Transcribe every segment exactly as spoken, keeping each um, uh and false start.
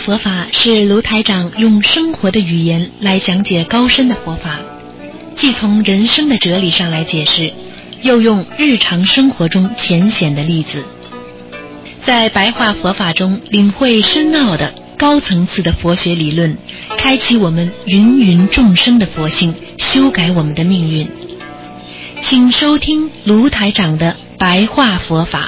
佛法是卢台长用生活的语言来讲解高深的佛法，既从人生的哲理上来解释，又用日常生活中浅显的例子，在白话佛法中领会深奥的高层次的佛学理论，开启我们芸芸众生的佛性，修改我们的命运。请收听卢台长的白话佛法。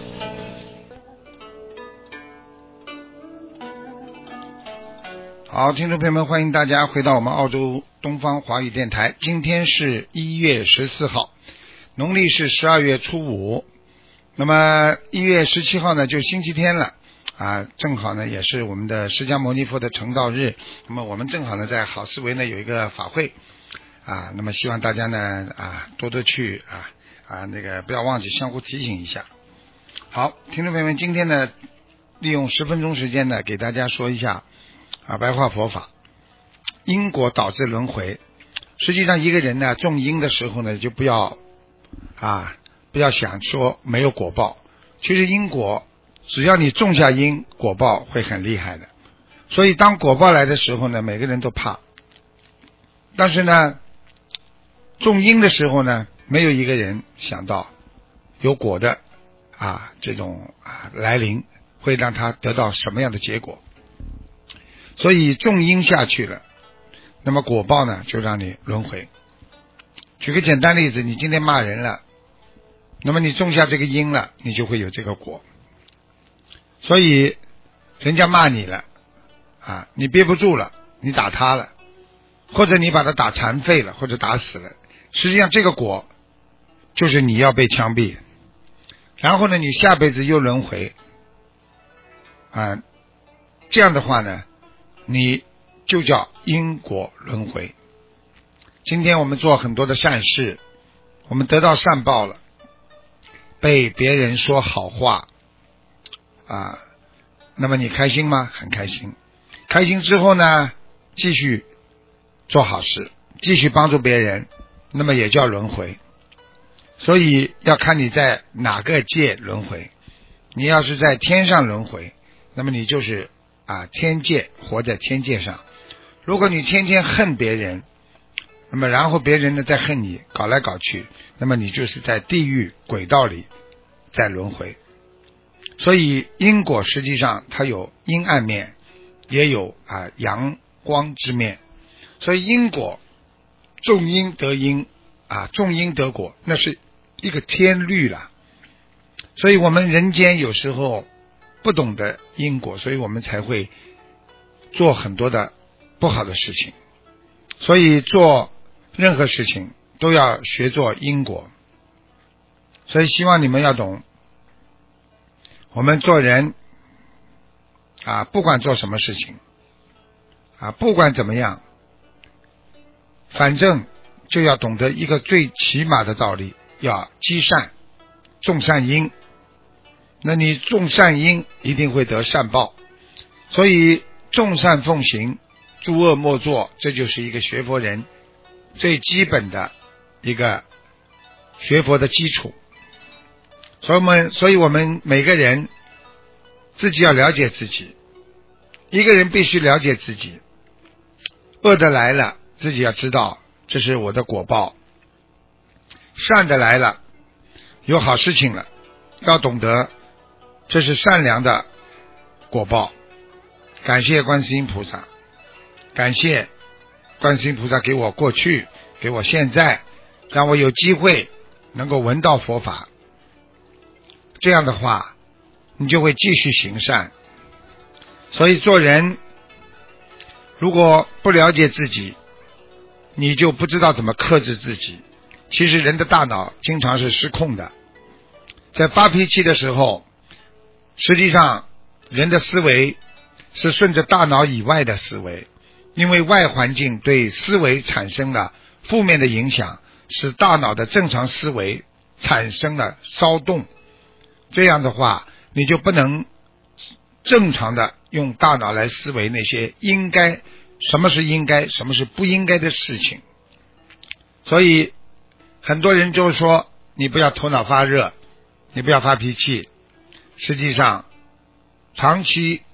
好，听众朋友们，欢迎大家回到我们澳洲东方华语电台。今天是一月十四号，农历是十二月初五。那么一月十七号呢，就星期天了啊，正好呢也是我们的释迦牟尼佛的成道日。那么我们正好呢在好思维呢有一个法会啊，那么希望大家呢啊多多去啊啊那个不要忘记相互提醒一下。好，听众朋友们，今天呢利用十分钟时间呢给大家说一下啊，白话佛法，因果导致轮回。实际上一个人呢种因的时候呢，就不要啊不要想说没有果报。其实因果只要你种下因，果报会很厉害的。所以当果报来的时候呢，每个人都怕。但是呢种因的时候呢，没有一个人想到有果的啊这种啊来临会让他得到什么样的结果。所以种因下去了，那么果报呢就让你轮回。举个简单例子，你今天骂人了，那么你种下这个因了，你就会有这个果。所以人家骂你了啊，你憋不住了，你打他了，或者你把他打残废了，或者打死了，实际上这个果就是你要被枪毙。然后呢你下辈子又轮回啊，这样的话呢你就叫因果轮回。今天我们做很多的善事，我们得到善报了，被别人说好话啊，那么你开心吗？很开心。开心之后呢，继续做好事，继续帮助别人，那么也叫轮回。所以要看你在哪个界轮回。你要是在天上轮回，那么你就是啊，天界，活在天界上。如果你天天恨别人，那么然后别人呢再恨你，搞来搞去，那么你就是在地狱轨道里在轮回。所以因果实际上它有阴暗面，也有啊阳光之面。所以因果种因得因啊，种因得果，那是一个天律了。所以我们人间有时候不懂得因果，所以我们才会做很多的不好的事情。所以做任何事情都要学做因果。所以希望你们要懂，我们做人啊，不管做什么事情啊，不管怎么样，反正就要懂得一个最起码的道理，要积善，种善因。那你种善因一定会得善报。所以众善奉行，诸恶莫作，这就是一个学佛人最基本的一个学佛的基础。所以我们所以我们每个人自己要了解自己，一个人必须了解自己。恶的来了，自己要知道这是我的果报；善的来了，有好事情了，要懂得这是善良的果报。感谢观世音菩萨，感谢观世音菩萨给我过去，给我现在，让我有机会能够闻到佛法。这样的话你就会继续行善。所以做人如果不了解自己，你就不知道怎么克制自己。其实人的大脑经常是失控的，在发脾气的时候，实际上人的思维是顺着大脑以外的思维，因为外环境对思维产生了负面的影响，使大脑的正常思维产生了骚动。这样的话你就不能正常的用大脑来思维那些应该，什么是应该，什么是不应该的事情。所以很多人就说你不要头脑发热，你不要发脾气。实际上长期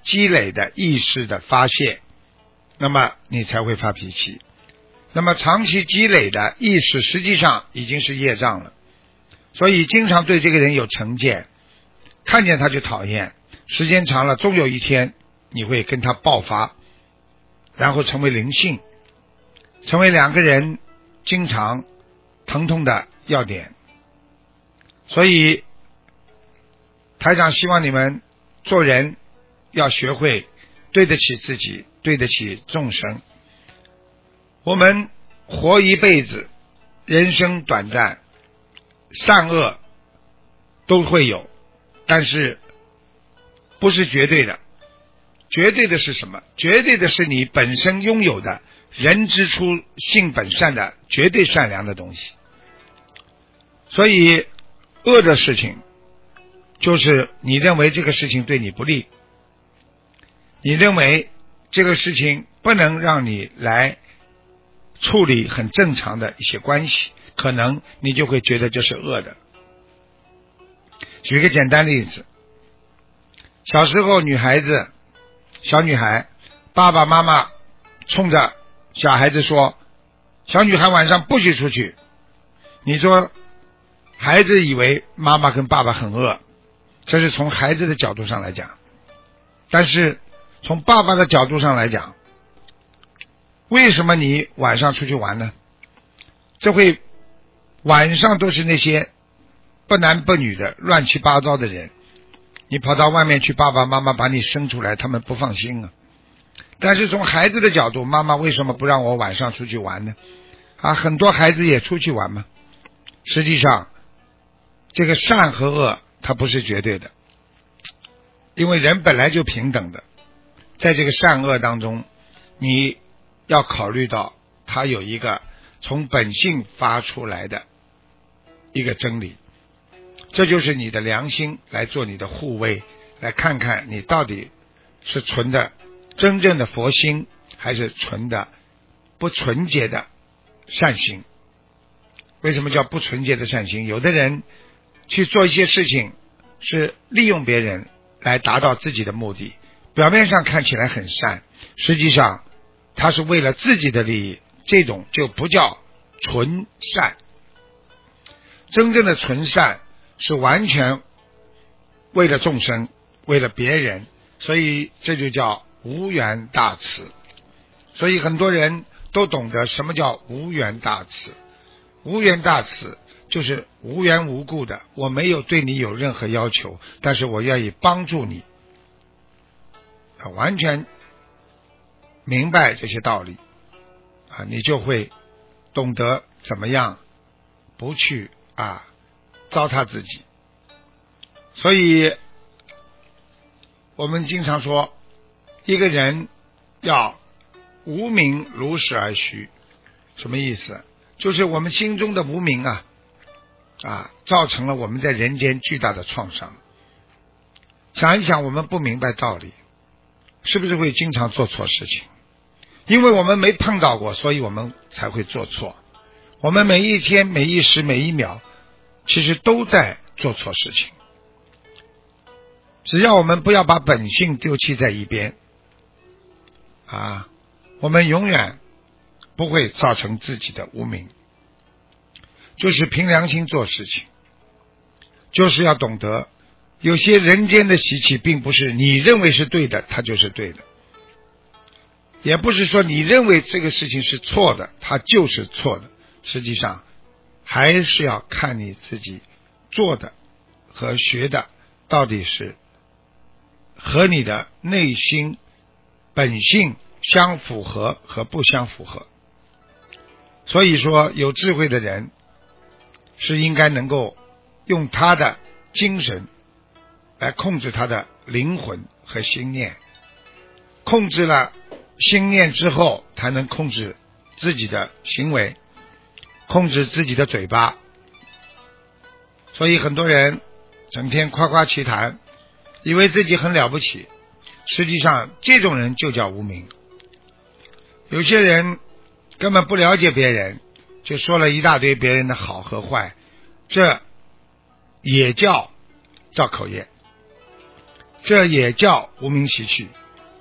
积累的意识的发泄，那么你才会发脾气。那么长期积累的意识实际上已经是业障了，所以经常对这个人有成见，看见他就讨厌，时间长了终有一天你会跟他爆发，然后成为灵性，成为两个人经常疼痛的要点。所以台长希望你们做人要学会对得起自己，对得起众生。我们活一辈子，人生短暂，善恶都会有，但是不是绝对的。绝对的是什么？绝对的是你本身拥有的人之初性本善的绝对善良的东西。所以恶的事情就是你认为这个事情对你不利，你认为这个事情不能让你来处理很正常的一些关系，可能你就会觉得这是恶的。举个简单例子，小时候女孩子小女孩，爸爸妈妈冲着小孩子说，小女孩晚上不许出去。你说孩子以为妈妈跟爸爸很恶，这是从孩子的角度上来讲。但是从爸爸的角度上来讲，为什么你晚上出去玩呢？这会晚上都是那些不男不女的乱七八糟的人，你跑到外面去，爸爸妈妈把你生出来，他们不放心啊。但是从孩子的角度，妈妈为什么不让我晚上出去玩呢？啊，很多孩子也出去玩嘛。实际上这个善和恶它不是绝对的，因为人本来就平等的，在这个善恶当中你要考虑到它有一个从本性发出来的一个真理，这就是你的良心来做你的护卫，来看看你到底是纯的真正的佛心，还是纯的不纯洁的善心。为什么叫不纯洁的善心？有的人去做一些事情是利用别人来达到自己的目的，表面上看起来很善，实际上他是为了自己的利益，这种就不叫纯善。真正的纯善是完全为了众生，为了别人，所以这就叫无缘大慈。所以很多人都懂得什么叫无缘大慈。无缘大慈就是无缘无故的，我没有对你有任何要求，但是我愿意帮助你，完全明白这些道理啊，你就会懂得怎么样不去啊糟蹋自己。所以我们经常说，一个人要无名如实而虚。什么意思？就是我们心中的无名啊啊，造成了我们在人间巨大的创伤。想一想，我们不明白道理，是不是会经常做错事情？因为我们没碰到过，所以我们才会做错。我们每一天每一时每一秒其实都在做错事情。只要我们不要把本性丢弃在一边啊，我们永远不会造成自己的无名。就是凭良心做事情，就是要懂得有些人间的习气并不是你认为是对的它就是对的，也不是说你认为这个事情是错的它就是错的，实际上还是要看你自己做的和学的到底是和你的内心本性相符合和不相符合。所以说有智慧的人是应该能够用他的精神来控制他的灵魂和心念，控制了心念之后才能控制自己的行为，控制自己的嘴巴。所以很多人整天夸夸其谈，以为自己很了不起，实际上这种人就叫无名。有些人根本不了解别人，就说了一大堆别人的好和坏，这也叫造口业，这也叫无名习气。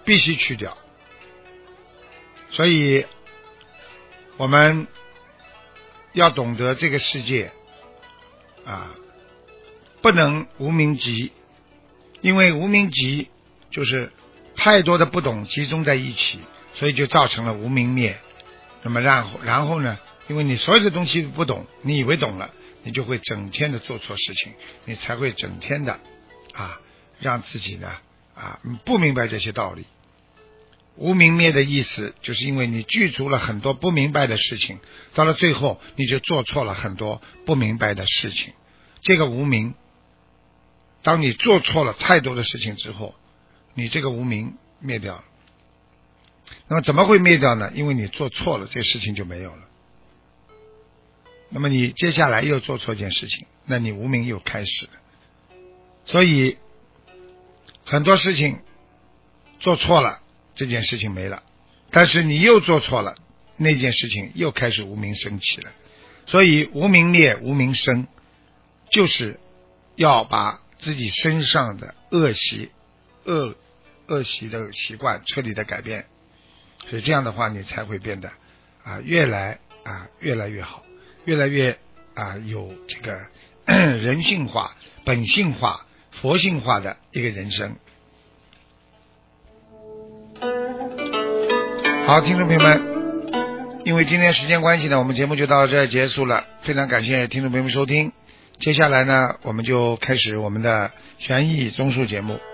必须去掉。所以我们要懂得这个世界啊，不能无明集，因为无明集就是太多的不懂集中在一起，所以就造成了无明灭。那么然后然后呢，因为你所有的东西不懂，你以为懂了，你就会整天的做错事情，你才会整天的啊让自己呢啊不明白这些道理。无明灭的意思就是因为你具足了很多不明白的事情，到了最后你就做错了很多不明白的事情。这个无明，当你做错了太多的事情之后，你这个无明灭掉了。那么怎么会灭掉呢？因为你做错了，这个事情就没有了。那么你接下来又做错一件事情，那你无明又开始了。所以很多事情做错了，这件事情没了，但是你又做错了，那件事情又开始无明升起了。所以无明灭无明生，就是要把自己身上的恶习恶恶习的习惯彻底的改变，所以这样的话你才会变得啊越来啊越来越好，越来越啊有这个人性化本性化佛性化的一个人生。好，听众朋友们，因为今天时间关系呢，我们节目就到这儿结束了，非常感谢听众朋友们收听。接下来呢，我们就开始我们的悬疑综述节目。